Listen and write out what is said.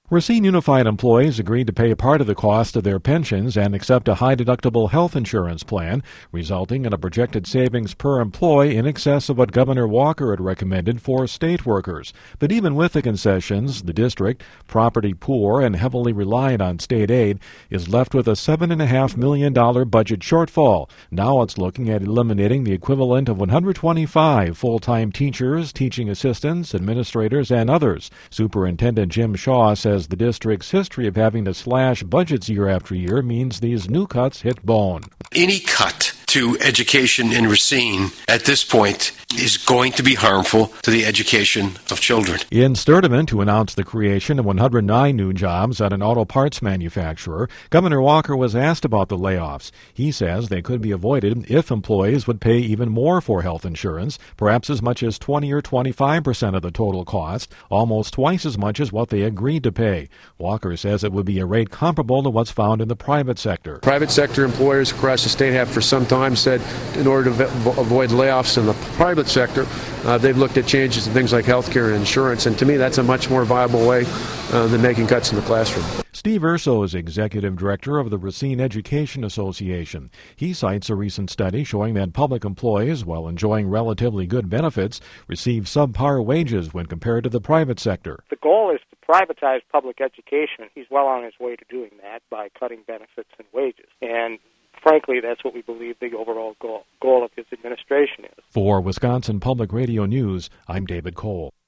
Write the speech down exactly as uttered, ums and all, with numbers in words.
Racine Unified employees agreed to pay part of the cost of their pensions and accept a high-deductible health insurance plan, resulting in a projected savings per employee in excess of what Governor Walker had recommended for state workers. But even with the concessions, the district, property poor and heavily reliant on state aid, is left with a seven point five million dollars budget shortfall. Now it's looking at eliminating the equivalent of one hundred twenty-five full-time teachers, teaching assistants, administrators, and others. Superintendent Jim Shaw says the district's history of having to slash budgets year after year means these new cuts hit bone. Any cut to education in Racine at this point is going to be harmful to the education of children. In Sturdivant, to announce the creation of one hundred nine new jobs at an auto parts manufacturer, Governor Walker was asked about the layoffs. He says they could be avoided if employees would pay even more for health insurance, perhaps as much as twenty or twenty-five percent of the total cost, almost twice as much as what they agreed to pay. Walker says it would be a rate comparable to what's found in the private sector. Private sector employers across the state have for some time said in order to avoid layoffs in the private sector, uh, they've looked at changes in things like health care and insurance, and to me that's a much more viable way uh, than making cuts in the classroom. Steve Urso is executive director of the Racine Education Association. He cites a recent study showing that public employees, while enjoying relatively good benefits, receive subpar wages when compared to the private sector. The goal is to privatize public education. He's well on his way to doing that by cutting benefits and wages. And frankly, that's what we believe the overall goal, goal of his administration is. For Wisconsin Public Radio News, I'm David Cole.